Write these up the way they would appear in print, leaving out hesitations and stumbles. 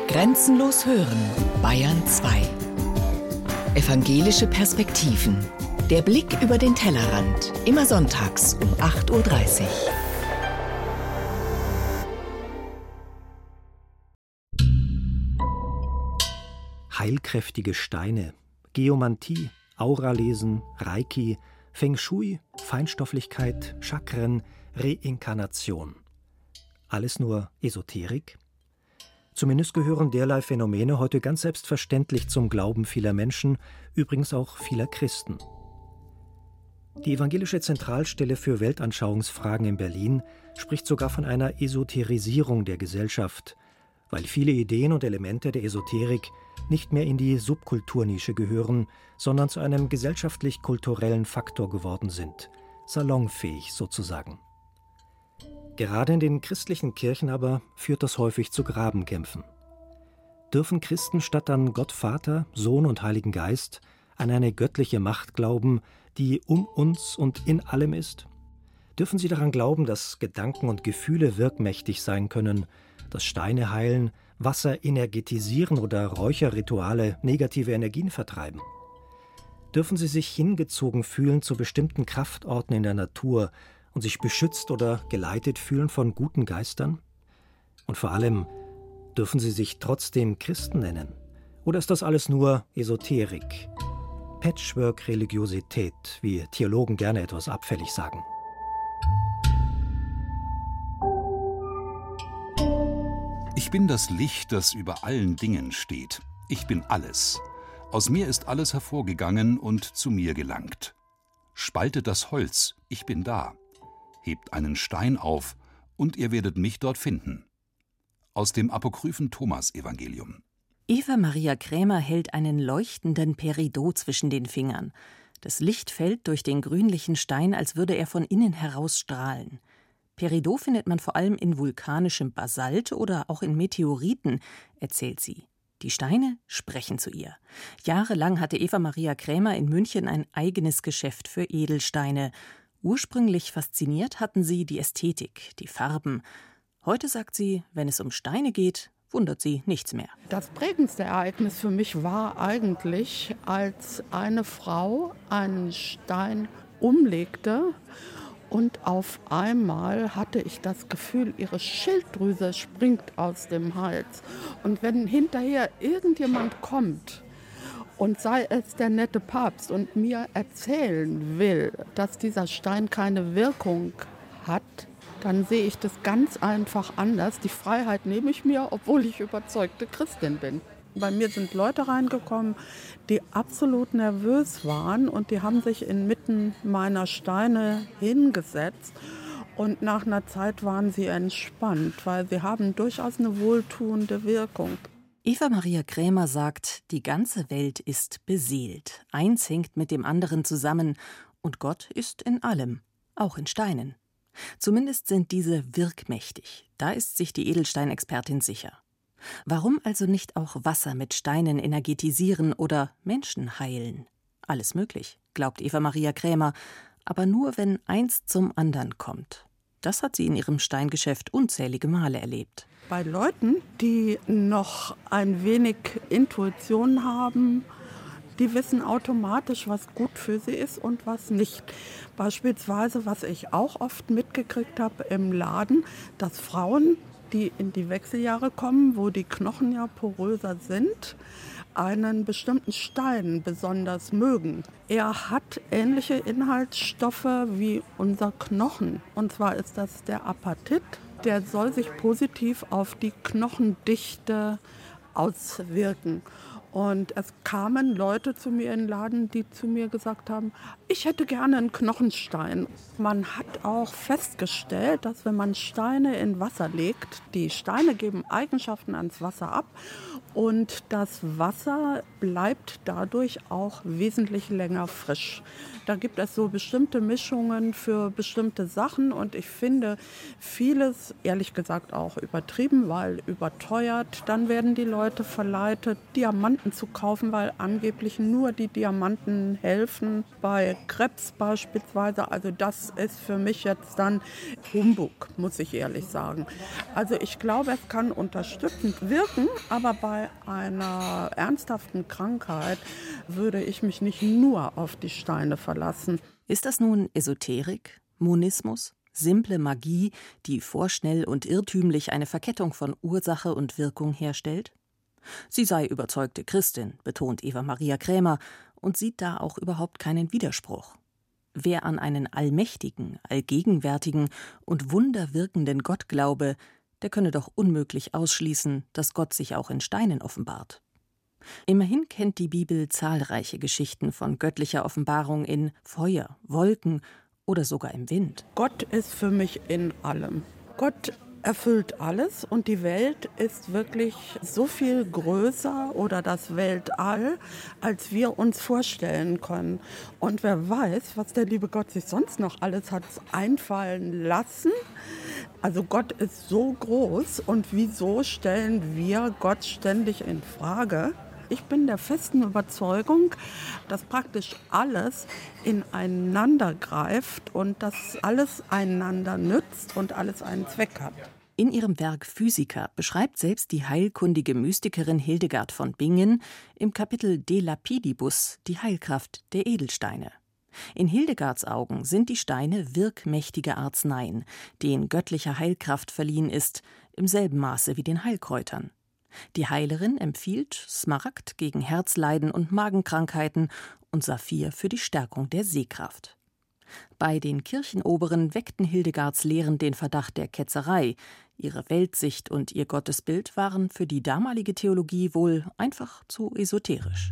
Grenzenlos hören, Bayern 2. Evangelische Perspektiven. Der Blick über den Tellerrand. Immer sonntags um 8:30 Uhr. Heilkräftige Steine, Geomantie, Auralesen, Reiki, Feng Shui, Feinstofflichkeit, Chakren, Reinkarnation. Alles nur Esoterik? Zumindest gehören derlei Phänomene heute ganz selbstverständlich zum Glauben vieler Menschen, übrigens auch vieler Christen. Die Evangelische Zentralstelle für Weltanschauungsfragen in Berlin spricht sogar von einer Esoterisierung der Gesellschaft, weil viele Ideen und Elemente der Esoterik nicht mehr in die Subkulturnische gehören, sondern zu einem gesellschaftlich-kulturellen Faktor geworden sind, salonfähig sozusagen. Gerade in den christlichen Kirchen aber führt das häufig zu Grabenkämpfen. Dürfen Christen statt an Gott Vater, Sohn und Heiligen Geist an eine göttliche Macht glauben, die um uns und in allem ist? Dürfen sie daran glauben, dass Gedanken und Gefühle wirkmächtig sein können, dass Steine heilen, Wasser energetisieren oder Räucherrituale negative Energien vertreiben? Dürfen sie sich hingezogen fühlen zu bestimmten Kraftorten in der Natur und sich beschützt oder geleitet fühlen von guten Geistern? Und vor allem, dürfen sie sich trotzdem Christen nennen? Oder ist das alles nur Esoterik? Patchwork-Religiosität, wie Theologen gerne etwas abfällig sagen. Ich bin das Licht, das über allen Dingen steht. Ich bin alles. Aus mir ist alles hervorgegangen und zu mir gelangt. Spaltet das Holz, ich bin da. Hebt einen Stein auf, und ihr werdet mich dort finden. Aus dem apokryphen Thomas-Evangelium. Eva Maria Krämer hält einen leuchtenden Peridot zwischen den Fingern. Das Licht fällt durch den grünlichen Stein, als würde er von innen heraus strahlen. Peridot findet man vor allem in vulkanischem Basalt oder auch in Meteoriten, erzählt sie. Die Steine sprechen zu ihr. Jahrelang hatte Eva Maria Krämer in München ein eigenes Geschäft für Edelsteine. Ursprünglich fasziniert hatten sie die Ästhetik, die Farben. Heute sagt sie, wenn es um Steine geht, wundert sie nichts mehr. Das prägendste Ereignis für mich war eigentlich, als eine Frau einen Stein umlegte und auf einmal hatte ich das Gefühl, ihre Schilddrüse springt aus dem Hals. Und wenn hinterher irgendjemand kommt, und sei es der nette Papst und mir erzählen will, dass dieser Stein keine Wirkung hat, dann sehe ich das ganz einfach anders. Die Freiheit nehme ich mir, obwohl ich überzeugte Christin bin. Bei mir sind Leute reingekommen, die absolut nervös waren und die haben sich inmitten meiner Steine hingesetzt. Und nach einer Zeit waren sie entspannt, weil sie haben durchaus eine wohltuende Wirkung. Eva Maria Krämer sagt, die ganze Welt ist beseelt. Eins hängt mit dem anderen zusammen und Gott ist in allem, auch in Steinen. Zumindest sind diese wirkmächtig. Da ist sich die Edelsteinexpertin sicher. Warum also nicht auch Wasser mit Steinen energetisieren oder Menschen heilen? Alles möglich, glaubt Eva Maria Krämer, aber nur, wenn eins zum anderen kommt. Das hat sie in ihrem Steingeschäft unzählige Male erlebt. Bei Leuten, die noch ein wenig Intuition haben, die wissen automatisch, was gut für sie ist und was nicht. Beispielsweise, was ich auch oft mitgekriegt habe im Laden, dass Frauen, die in die Wechseljahre kommen, wo die Knochen ja poröser sind, einen bestimmten Stein besonders mögen. Er hat ähnliche Inhaltsstoffe wie unser Knochen. Und zwar ist das der Apatit. Der soll sich positiv auf die Knochendichte auswirken. Und es kamen Leute zu mir in den Laden, die zu mir gesagt haben, ich hätte gerne einen Knochenstein. Man hat auch festgestellt, dass wenn man Steine in Wasser legt, die Steine geben Eigenschaften ans Wasser ab und das Wasser bleibt dadurch auch wesentlich länger frisch. Da gibt es so bestimmte Mischungen für bestimmte Sachen und ich finde vieles, ehrlich gesagt, auch übertrieben, weil überteuert. Dann werden die Leute verleitet, Diamanten Diamanten zu kaufen, weil angeblich nur die Diamanten helfen, bei Krebs beispielsweise. Also das ist für mich jetzt dann Humbug, muss ich ehrlich sagen. Also ich glaube, es kann unterstützend wirken, aber bei einer ernsthaften Krankheit würde ich mich nicht nur auf die Steine verlassen. Ist das nun Esoterik, Monismus, simple Magie, die vorschnell und irrtümlich eine Verkettung von Ursache und Wirkung herstellt? Sie sei überzeugte Christin, betont Eva Maria Krämer, und sieht da auch überhaupt keinen Widerspruch. Wer an einen allmächtigen, allgegenwärtigen und wunderwirkenden Gott glaube, der könne doch unmöglich ausschließen, dass Gott sich auch in Steinen offenbart. Immerhin kennt die Bibel zahlreiche Geschichten von göttlicher Offenbarung in Feuer, Wolken oder sogar im Wind. Gott ist für mich in allem. Gott erfüllt alles und die Welt ist wirklich so viel größer oder das Weltall, als wir uns vorstellen können. Und wer weiß, was der liebe Gott sich sonst noch alles hat einfallen lassen. Also Gott ist so groß und wieso stellen wir Gott ständig in Frage? Ich bin der festen Überzeugung, dass praktisch alles ineinander greift und dass alles einander nützt und alles einen Zweck hat. In ihrem Werk Physica beschreibt selbst die heilkundige Mystikerin Hildegard von Bingen im Kapitel De Lapidibus die Heilkraft der Edelsteine. In Hildegards Augen sind die Steine wirkmächtige Arzneien, denen göttliche Heilkraft verliehen ist, im selben Maße wie den Heilkräutern. Die Heilerin empfiehlt Smaragd gegen Herzleiden und Magenkrankheiten und Saphir für die Stärkung der Sehkraft. Bei den Kirchenoberen weckten Hildegards Lehren den Verdacht der Ketzerei. Ihre Weltsicht und ihr Gottesbild waren für die damalige Theologie wohl einfach zu esoterisch.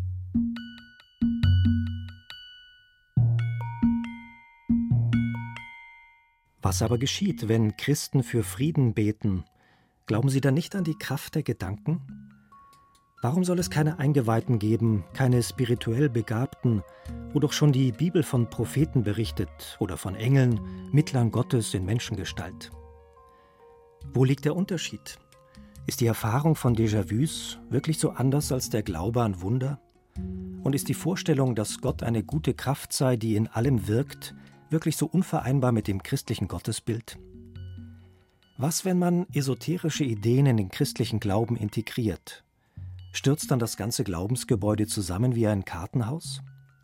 Was aber geschieht, wenn Christen für Frieden beten? Glauben Sie dann nicht an die Kraft der Gedanken? Warum soll es keine Eingeweihten geben, keine spirituell Begabten, wo doch schon die Bibel von Propheten berichtet oder von Engeln, Mittlern Gottes in Menschengestalt? Wo liegt der Unterschied? Ist die Erfahrung von Déjà-vus wirklich so anders als der Glaube an Wunder? Und ist die Vorstellung, dass Gott eine gute Kraft sei, die in allem wirkt, wirklich so unvereinbar mit dem christlichen Gottesbild? Was, wenn man esoterische Ideen in den christlichen Glauben integriert? Stürzt dann das ganze Glaubensgebäude zusammen wie ein Kartenhaus?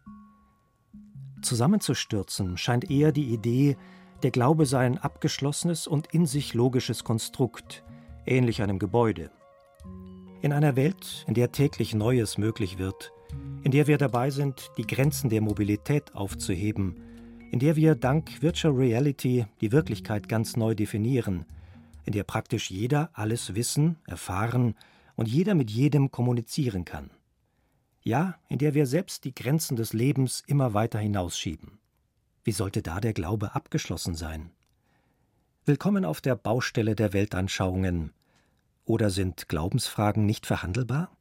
Zusammenzustürzen scheint eher die Idee, der Glaube sei ein abgeschlossenes und in sich logisches Konstrukt, ähnlich einem Gebäude. In einer Welt, in der täglich Neues möglich wird, in der wir dabei sind, die Grenzen der Mobilität aufzuheben, in der wir dank Virtual Reality die Wirklichkeit ganz neu definieren, in der praktisch jeder alles wissen, erfahren und jeder mit jedem kommunizieren kann. Ja, in der wir selbst die Grenzen des Lebens immer weiter hinausschieben. Wie sollte da der Glaube abgeschlossen sein? Willkommen auf der Baustelle der Weltanschauungen. Oder sind Glaubensfragen nicht verhandelbar?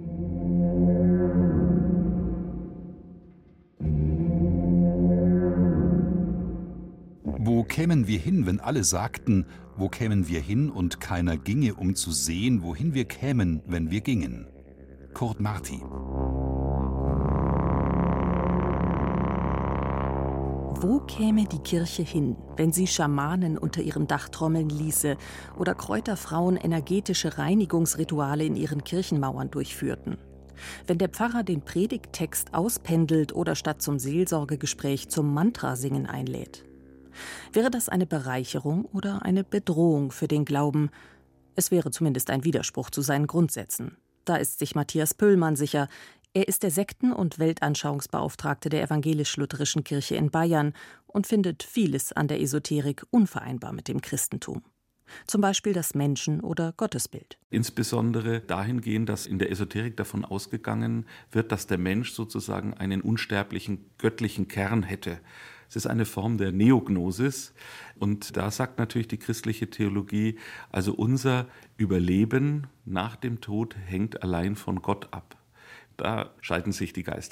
Wo kämen wir hin, wenn alle sagten, wo kämen wir hin und keiner ginge, um zu sehen, wohin wir kämen, wenn wir gingen? Kurt Marti. Wo käme die Kirche hin, wenn sie Schamanen unter ihrem Dach trommeln ließe oder Kräuterfrauen energetische Reinigungsrituale in ihren Kirchenmauern durchführten? Wenn der Pfarrer den Predigttext auspendelt oder statt zum Seelsorgegespräch zum Mantrasingen einlädt? Wäre das eine Bereicherung oder eine Bedrohung für den Glauben? Es wäre zumindest ein Widerspruch zu seinen Grundsätzen. Da ist sich Matthias Pöllmann sicher. Er ist der Sekten- und Weltanschauungsbeauftragte der Evangelisch-Lutherischen Kirche in Bayern und findet vieles an der Esoterik unvereinbar mit dem Christentum. Zum Beispiel das Menschen- oder Gottesbild. Insbesondere dahingehend, dass in der Esoterik davon ausgegangen wird, dass der Mensch sozusagen einen unsterblichen, göttlichen Kern hätte. Es ist eine Form der Neognosis und da sagt natürlich die christliche Theologie, also unser Überleben nach dem Tod hängt allein von Gott ab. Da scheiden sich die Geister.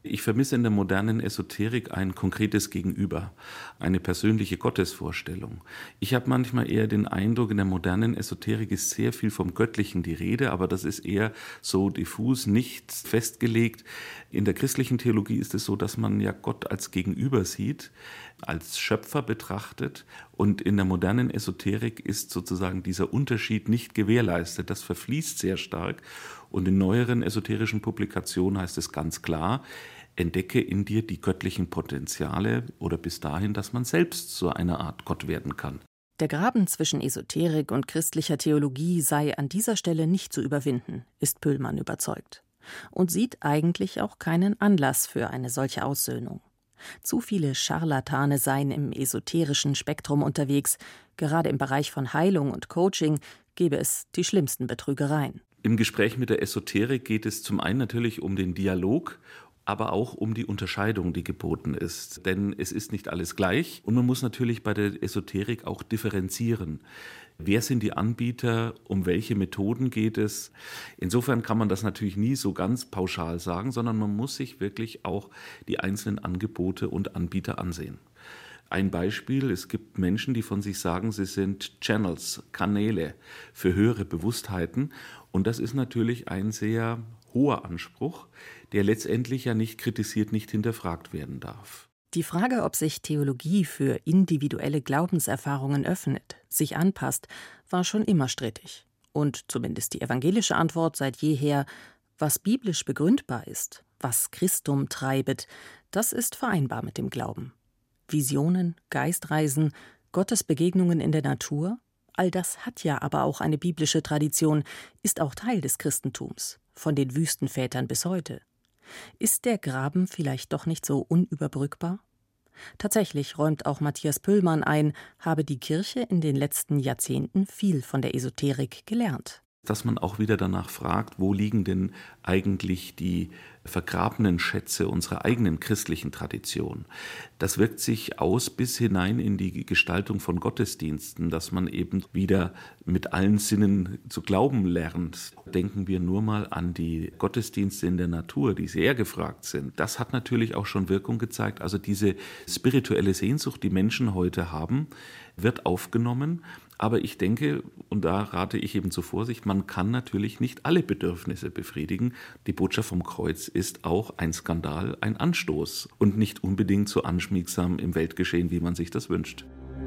Ich vermisse in der modernen Esoterik ein konkretes Gegenüber, eine persönliche Gottesvorstellung. Ich habe manchmal eher den Eindruck, in der modernen Esoterik ist sehr viel vom Göttlichen die Rede, aber das ist eher so diffus, nicht festgelegt. In der christlichen Theologie ist es so, dass man ja Gott als Gegenüber sieht, als Schöpfer betrachtet, und in der modernen Esoterik ist sozusagen dieser Unterschied nicht gewährleistet. Das verfließt sehr stark, und in neueren esoterischen Publikationen heißt es ganz klar: Entdecke in dir die göttlichen Potenziale oder bis dahin, dass man selbst so eine Art Gott werden kann. Der Graben zwischen Esoterik und christlicher Theologie sei an dieser Stelle nicht zu überwinden, ist Pöhlmann überzeugt. Und sieht eigentlich auch keinen Anlass für eine solche Aussöhnung. Zu viele Scharlatane seien im esoterischen Spektrum unterwegs. Gerade im Bereich von Heilung und Coaching gäbe es die schlimmsten Betrügereien. Im Gespräch mit der Esoterik geht es zum einen natürlich um den Dialog, aber auch um die Unterscheidung, die geboten ist. Denn es ist nicht alles gleich, und man muss natürlich bei der Esoterik auch differenzieren. Wer sind die Anbieter, um welche Methoden geht es? Insofern kann man das natürlich nie so ganz pauschal sagen, sondern man muss sich wirklich auch die einzelnen Angebote und Anbieter ansehen. Ein Beispiel: Es gibt Menschen, die von sich sagen, sie sind Channels, Kanäle für höhere Bewusstheiten, und das ist natürlich ein sehr hoher Anspruch, der letztendlich ja nicht kritisiert, nicht hinterfragt werden darf. Die Frage, ob sich Theologie für individuelle Glaubenserfahrungen öffnet, sich anpasst, war schon immer strittig. Und zumindest die evangelische Antwort seit jeher: Was biblisch begründbar ist, was Christum treibet, das ist vereinbar mit dem Glauben. Visionen, Geistreisen, Gottesbegegnungen in der Natur, all das hat ja aber auch eine biblische Tradition, ist auch Teil des Christentums, von den Wüstenvätern bis heute. Ist der Graben vielleicht doch nicht so unüberbrückbar? Tatsächlich räumt auch Matthias Pöhlmann ein, habe die Kirche in den letzten Jahrzehnten viel von der Esoterik gelernt. Dass man auch wieder danach fragt, wo liegen denn eigentlich die vergrabenen Schätze unserer eigenen christlichen Tradition. Das wirkt sich aus bis hinein in die Gestaltung von Gottesdiensten, dass man eben wieder mit allen Sinnen zu glauben lernt. Denken wir nur mal an die Gottesdienste in der Natur, die sehr gefragt sind. Das hat natürlich auch schon Wirkung gezeigt. Also diese spirituelle Sehnsucht, die Menschen heute haben, wird aufgenommen. Aber ich denke, und da rate ich eben zur Vorsicht, man kann natürlich nicht alle Bedürfnisse befriedigen. Die Botschaft vom Kreuz ist auch ein Skandal, ein Anstoß und nicht unbedingt so anschmiegsam im Weltgeschehen, wie man sich das wünscht.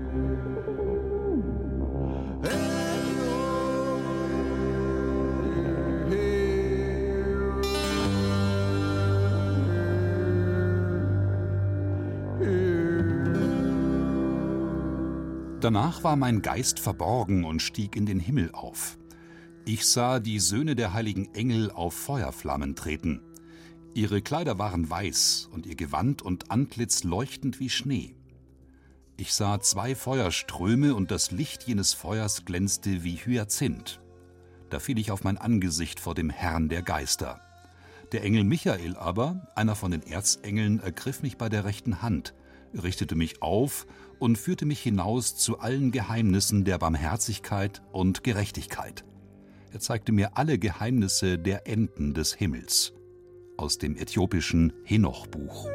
Danach war mein Geist verborgen und stieg in den Himmel auf. Ich sah die Söhne der heiligen Engel auf Feuerflammen treten. Ihre Kleider waren weiß und ihr Gewand und Antlitz leuchtend wie Schnee. Ich sah 2 Feuerströme und das Licht jenes Feuers glänzte wie Hyazinth. Da fiel ich auf mein Angesicht vor dem Herrn der Geister. Der Engel Michael aber, einer von den Erzengeln, ergriff mich bei der rechten Hand, richtete mich auf und führte mich hinaus zu allen Geheimnissen der Barmherzigkeit und Gerechtigkeit. Er zeigte mir alle Geheimnisse der Enden des Himmels. Aus dem äthiopischen Henoch-Buch.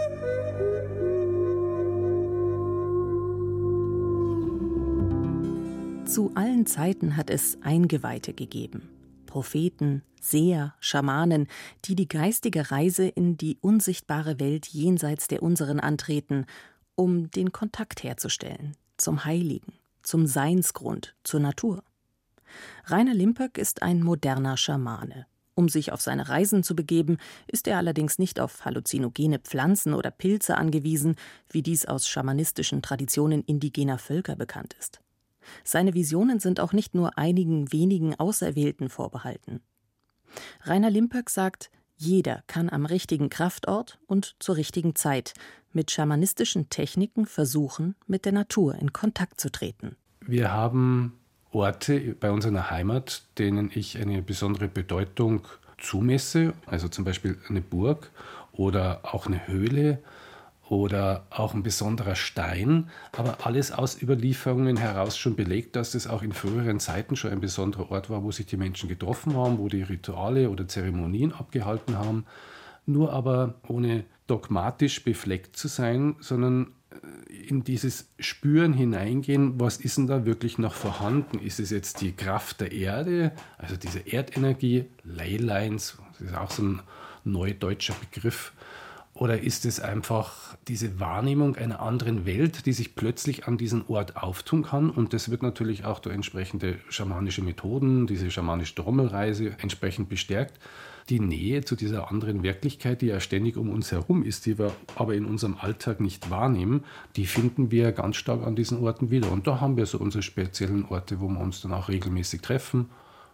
Zu allen Zeiten hat es Eingeweihte gegeben. Propheten, Seher, Schamanen, die die geistige Reise in die unsichtbare Welt jenseits der unseren antreten, um den Kontakt herzustellen zum Heiligen, zum Seinsgrund, zur Natur. Rainer Limperk ist ein moderner Schamane. Um sich auf seine Reisen zu begeben, ist er allerdings nicht auf halluzinogene Pflanzen oder Pilze angewiesen, wie dies aus schamanistischen Traditionen indigener Völker bekannt ist. Seine Visionen sind auch nicht nur einigen wenigen Auserwählten vorbehalten. Rainer Limperk sagt, jeder kann am richtigen Kraftort und zur richtigen Zeit mit schamanistischen Techniken versuchen, mit der Natur in Kontakt zu treten. Wir haben Orte bei uns in der Heimat, denen ich eine besondere Bedeutung zumesse, also zum Beispiel eine Burg oder auch eine Höhle oder auch ein besonderer Stein, aber alles aus Überlieferungen heraus schon belegt, dass das auch in früheren Zeiten schon ein besonderer Ort war, wo sich die Menschen getroffen haben, wo die Rituale oder Zeremonien abgehalten haben. nur aber ohne dogmatisch befleckt zu sein, sondern in dieses Spüren hineingehen, was ist denn da wirklich noch vorhanden? Ist es jetzt die Kraft der Erde, also diese Erdenergie, Leylines, das ist auch so ein neudeutscher Begriff, oder ist es einfach diese Wahrnehmung einer anderen Welt, die sich plötzlich an diesen Ort auftun kann? Und das wird natürlich auch durch entsprechende schamanische Methoden, diese schamanische Trommelreise entsprechend bestärkt. Die Nähe zu dieser anderen Wirklichkeit, die ja ständig um uns herum ist, die wir aber in unserem Alltag nicht wahrnehmen, die finden wir ganz stark an diesen Orten wieder. Und da haben wir so unsere speziellen Orte, wo wir uns dann auch regelmäßig treffen.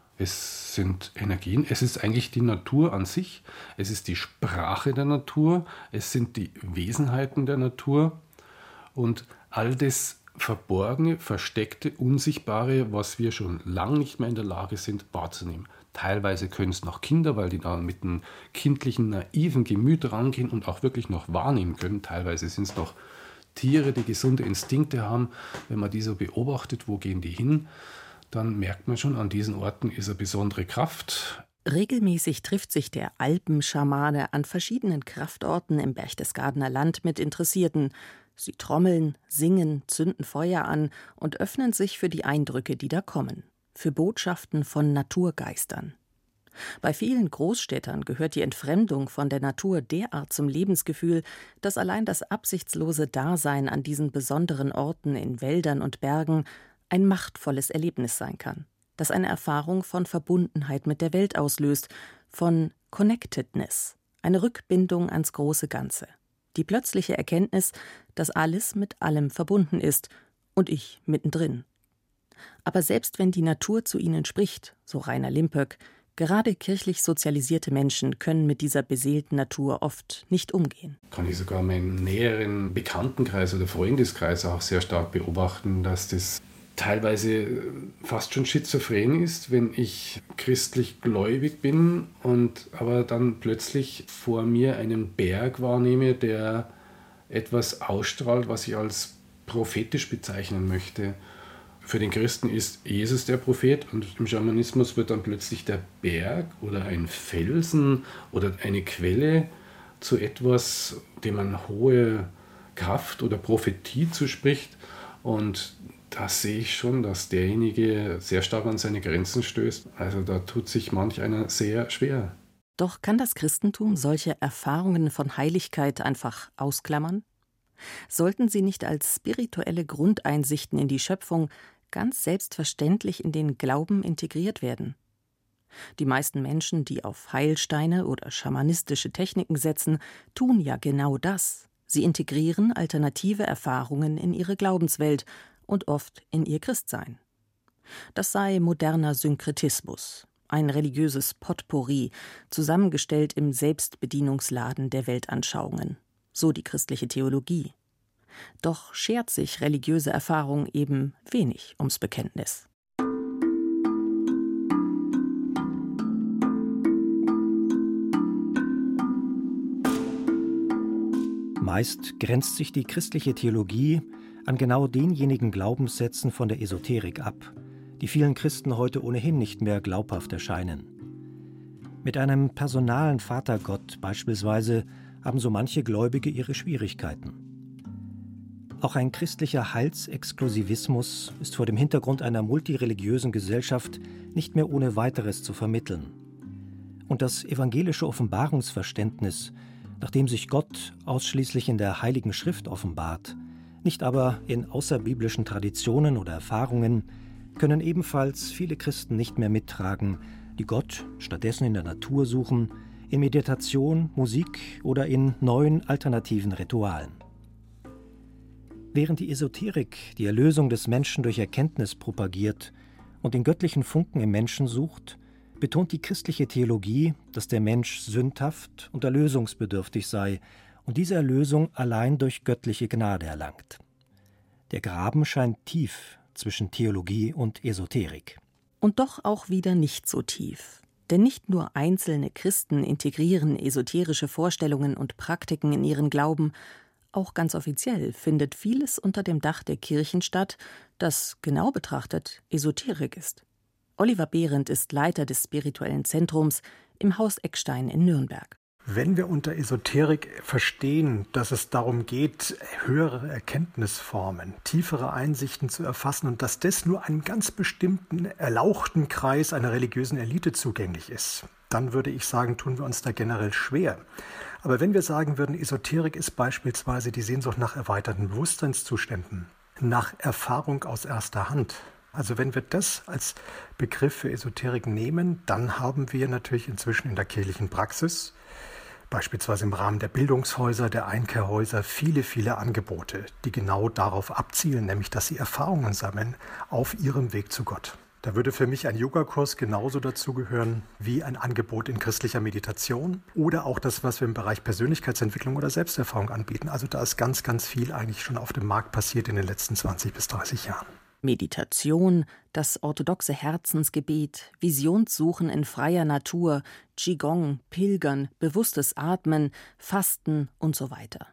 Es sind Energien, es ist eigentlich die Natur an sich, es ist die Sprache der Natur, es sind die Wesenheiten der Natur und all das Verborgene, Versteckte, Unsichtbare, was wir schon lange nicht mehr in der Lage sind wahrzunehmen. Teilweise können es noch Kinder, weil die da mit einem kindlichen, naiven Gemüt rangehen und auch wirklich noch wahrnehmen können. Teilweise sind es noch Tiere, die gesunde Instinkte haben. Wenn man die so beobachtet, wo gehen die hin? Dann merkt man schon, an diesen Orten ist eine besondere Kraft. Regelmäßig trifft sich der Alpenschamane an verschiedenen Kraftorten im Berchtesgadener Land mit Interessierten. Sie trommeln, singen, zünden Feuer an und öffnen sich für die Eindrücke, die da kommen, für Botschaften von Naturgeistern. Bei vielen Großstädtern gehört die Entfremdung von der Natur derart zum Lebensgefühl, dass allein das absichtslose Dasein an diesen besonderen Orten in Wäldern und Bergen ein machtvolles Erlebnis sein kann, das eine Erfahrung von Verbundenheit mit der Welt auslöst, von Connectedness, eine Rückbindung ans große Ganze, die plötzliche Erkenntnis, dass alles mit allem verbunden ist und ich mittendrin. Aber selbst wenn die Natur zu ihnen spricht, so Rainer Limpöck, gerade kirchlich sozialisierte Menschen können mit dieser beseelten Natur oft nicht umgehen. Kann ich sogar meinen näheren Bekanntenkreis oder Freundeskreis auch sehr stark beobachten, dass das teilweise fast schon schizophren ist, wenn ich christlich gläubig bin und aber dann plötzlich vor mir einen Berg wahrnehme, der etwas ausstrahlt, was ich als prophetisch bezeichnen möchte. Für den Christen ist Jesus der Prophet und im Schamanismus wird dann plötzlich der Berg oder ein Felsen oder eine Quelle zu etwas, dem man hohe Kraft oder Prophetie zuspricht. Und da sehe ich schon, dass derjenige sehr stark an seine Grenzen stößt. Also da tut sich manch einer sehr schwer. Doch kann das Christentum solche Erfahrungen von Heiligkeit einfach ausklammern? Sollten sie nicht als spirituelle Grundeinsichten in die Schöpfung ganz selbstverständlich in den Glauben integriert werden? Die meisten Menschen, die auf Heilsteine oder schamanistische Techniken setzen, tun ja genau das. Sie integrieren alternative Erfahrungen in ihre Glaubenswelt und oft in ihr Christsein. Das sei moderner Synkretismus, ein religiöses Potpourri, zusammengestellt im Selbstbedienungsladen der Weltanschauungen, so die christliche Theologie. Doch schert sich religiöse Erfahrung eben wenig ums Bekenntnis. Meist grenzt sich die christliche Theologie an genau denjenigen Glaubenssätzen von der Esoterik ab, die vielen Christen heute ohnehin nicht mehr glaubhaft erscheinen. Mit einem personalen Vatergott beispielsweise haben so manche Gläubige ihre Schwierigkeiten. Auch ein christlicher Heilsexklusivismus ist vor dem Hintergrund einer multireligiösen Gesellschaft nicht mehr ohne weiteres zu vermitteln. Und das evangelische Offenbarungsverständnis, nachdem sich Gott ausschließlich in der Heiligen Schrift offenbart, nicht aber in außerbiblischen Traditionen oder Erfahrungen, können ebenfalls viele Christen nicht mehr mittragen, die Gott stattdessen in der Natur suchen, in Meditation, Musik oder in neuen alternativen Ritualen. Während die Esoterik die Erlösung des Menschen durch Erkenntnis propagiert und den göttlichen Funken im Menschen sucht, betont die christliche Theologie, dass der Mensch sündhaft und erlösungsbedürftig sei und diese Erlösung allein durch göttliche Gnade erlangt. Der Graben scheint tief zwischen Theologie und Esoterik. Und doch auch wieder nicht so tief. Denn nicht nur einzelne Christen integrieren esoterische Vorstellungen und Praktiken in ihren Glauben, auch ganz offiziell findet vieles unter dem Dach der Kirchen statt, das genau betrachtet Esoterik ist. Oliver Behrendt ist Leiter des spirituellen Zentrums im Haus Eckstein in Nürnberg. Wenn wir unter Esoterik verstehen, dass es darum geht, höhere Erkenntnisformen, tiefere Einsichten zu erfassen und dass das nur einem ganz bestimmten, erlauchten Kreis einer religiösen Elite zugänglich ist, dann würde ich sagen, tun wir uns da generell schwer. Aber wenn wir sagen würden, Esoterik ist beispielsweise die Sehnsucht nach erweiterten Bewusstseinszuständen, nach Erfahrung aus erster Hand, also wenn wir das als Begriff für Esoterik nehmen, dann haben wir natürlich inzwischen in der kirchlichen Praxis, beispielsweise im Rahmen der Bildungshäuser, der Einkehrhäuser, viele, viele Angebote, die genau darauf abzielen, nämlich dass sie Erfahrungen sammeln auf ihrem Weg zu Gott. Da würde für mich ein Yogakurs genauso dazugehören wie ein Angebot in christlicher Meditation oder auch das, was wir im Bereich Persönlichkeitsentwicklung oder Selbsterfahrung anbieten. Also da ist ganz, ganz viel eigentlich schon auf dem Markt passiert in den letzten 20 bis 30 Jahren. Meditation, das orthodoxe Herzensgebet, Visionssuchen in freier Natur, Qigong, Pilgern, bewusstes Atmen, Fasten und so weiter.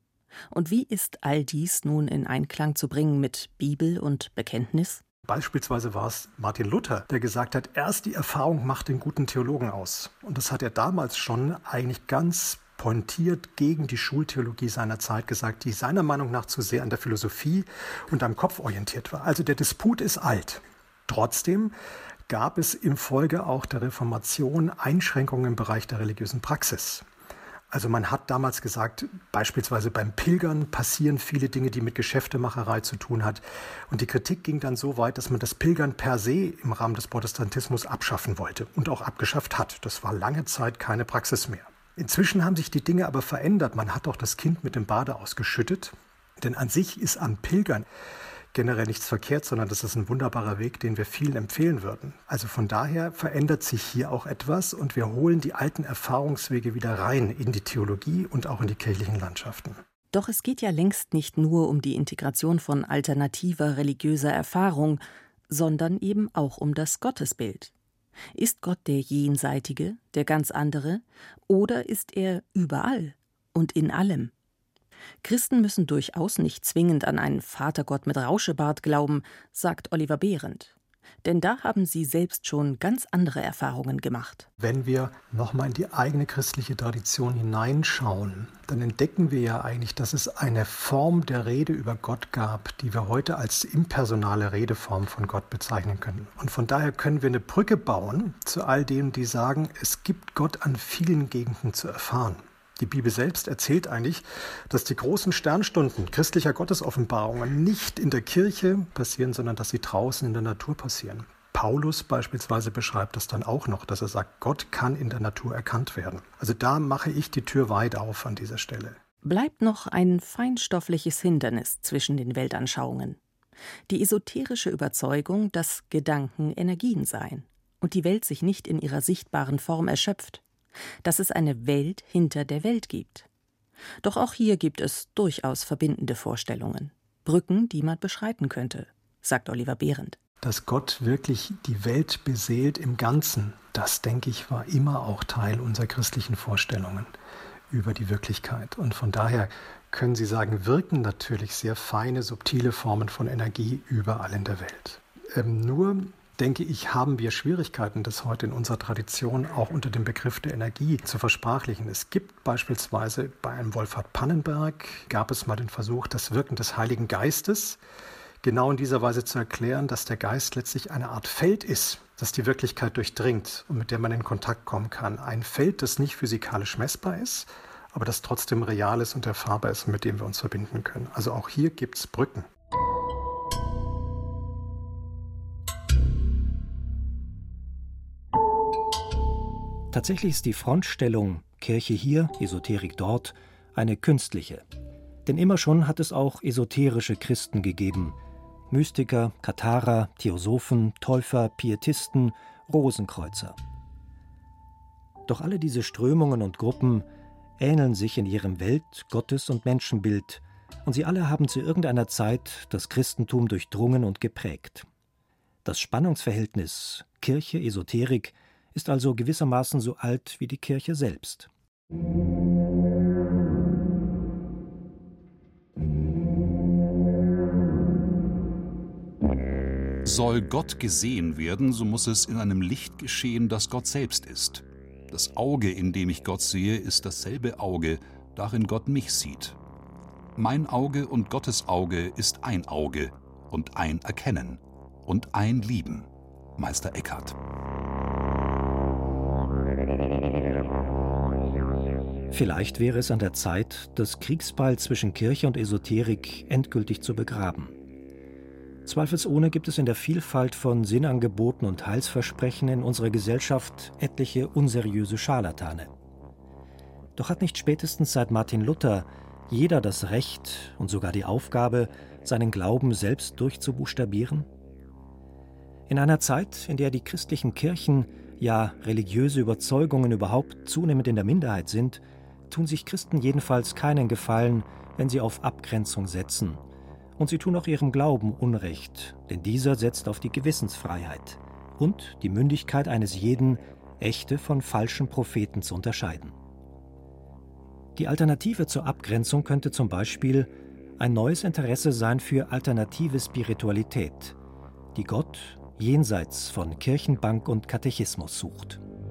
Und wie ist all dies nun in Einklang zu bringen mit Bibel und Bekenntnis? Beispielsweise war es Martin Luther, der gesagt hat, erst die Erfahrung macht den guten Theologen aus. Und das hat er damals schon eigentlich ganz pointiert gegen die Schultheologie seiner Zeit gesagt, die seiner Meinung nach zu sehr an der Philosophie und am Kopf orientiert war. Also der Disput ist alt. Trotzdem gab es im Folge auch der Reformation Einschränkungen im Bereich der religiösen Praxis. Also man hat damals gesagt, beispielsweise beim Pilgern passieren viele Dinge, die mit Geschäftemacherei zu tun hat. Und die Kritik ging dann so weit, dass man das Pilgern per se im Rahmen des Protestantismus abschaffen wollte und auch abgeschafft hat. Das war lange Zeit keine Praxis mehr. Inzwischen haben sich die Dinge aber verändert. Man hat auch das Kind mit dem Bade ausgeschüttet. Denn an sich ist am Pilgern generell nichts verkehrt, sondern das ist ein wunderbarer Weg, den wir vielen empfehlen würden. Also von daher verändert sich hier auch etwas und wir holen die alten Erfahrungswege wieder rein in die Theologie und auch in die kirchlichen Landschaften. Doch es geht ja längst nicht nur um die Integration von alternativer religiöser Erfahrung, sondern eben auch um das Gottesbild. Ist Gott der Jenseitige, der ganz andere, oder ist er überall und in allem? Christen müssen durchaus nicht zwingend an einen Vatergott mit Rauschebart glauben, sagt Oliver Behrendt. Denn da haben sie selbst schon ganz andere Erfahrungen gemacht. Wenn wir nochmal in die eigene christliche Tradition hineinschauen, dann entdecken wir ja eigentlich, dass es eine Form der Rede über Gott gab, die wir heute als impersonale Redeform von Gott bezeichnen können. Und von daher können wir eine Brücke bauen zu all denen, die sagen, es gibt Gott an vielen Gegenden zu erfahren. Die Bibel selbst erzählt eigentlich, dass die großen Sternstunden christlicher Gottesoffenbarungen nicht in der Kirche passieren, sondern dass sie draußen in der Natur passieren. Paulus beispielsweise beschreibt das dann auch noch, dass er sagt, Gott kann in der Natur erkannt werden. Also da mache ich die Tür weit auf an dieser Stelle. Bleibt noch ein feinstoffliches Hindernis zwischen den Weltanschauungen. Die esoterische Überzeugung, dass Gedanken Energien seien und die Welt sich nicht in ihrer sichtbaren Form erschöpft. Dass es eine Welt hinter der Welt gibt. Doch auch hier gibt es durchaus verbindende Vorstellungen. Brücken, die man beschreiten könnte, sagt Oliver Behrendt. Dass Gott wirklich die Welt beseelt im Ganzen, das, denke ich, war immer auch Teil unserer christlichen Vorstellungen über die Wirklichkeit. Und von daher können Sie sagen, wirken natürlich sehr feine, subtile Formen von Energie überall in der Welt. Nur denke ich, haben wir Schwierigkeiten, das heute in unserer Tradition auch unter dem Begriff der Energie zu versprachlichen. Es gibt beispielsweise bei einem Wolfhard Pannenberg, gab es mal den Versuch, das Wirken des Heiligen Geistes genau in dieser Weise zu erklären, dass der Geist letztlich eine Art Feld ist, das die Wirklichkeit durchdringt und mit der man in Kontakt kommen kann. Ein Feld, das nicht physikalisch messbar ist, aber das trotzdem real ist und erfahrbar ist und mit dem wir uns verbinden können. Also auch hier gibt es Brücken. Tatsächlich ist die Frontstellung Kirche hier, Esoterik dort eine künstliche. Denn immer schon hat es auch esoterische Christen gegeben. Mystiker, Katharer, Theosophen, Täufer, Pietisten, Rosenkreuzer. Doch alle diese Strömungen und Gruppen ähneln sich in ihrem Welt-, Gottes- und Menschenbild und sie alle haben zu irgendeiner Zeit das Christentum durchdrungen und geprägt. Das Spannungsverhältnis Kirche-Esoterik ist also gewissermaßen so alt wie die Kirche selbst. Soll Gott gesehen werden, so muss es in einem Licht geschehen, das Gott selbst ist. Das Auge, in dem ich Gott sehe, ist dasselbe Auge, darin Gott mich sieht. Mein Auge und Gottes Auge ist ein Auge und ein Erkennen und ein Lieben. Meister Eckhart. Vielleicht wäre es an der Zeit, das Kriegsbeil zwischen Kirche und Esoterik endgültig zu begraben. Zweifelsohne gibt es in der Vielfalt von Sinnangeboten und Heilsversprechen in unserer Gesellschaft etliche unseriöse Scharlatane. Doch hat nicht spätestens seit Martin Luther jeder das Recht und sogar die Aufgabe, seinen Glauben selbst durchzubuchstabieren? In einer Zeit, in der die christlichen Kirchen, ja religiöse Überzeugungen überhaupt zunehmend in der Minderheit sind, tun sich Christen jedenfalls keinen Gefallen, wenn sie auf Abgrenzung setzen. Und sie tun auch ihrem Glauben Unrecht, denn dieser setzt auf die Gewissensfreiheit und die Mündigkeit eines jeden, echte von falschen Propheten zu unterscheiden. Die Alternative zur Abgrenzung könnte zum Beispiel ein neues Interesse sein für alternative Spiritualität, die Gott jenseits von Kirchenbank und Katechismus sucht.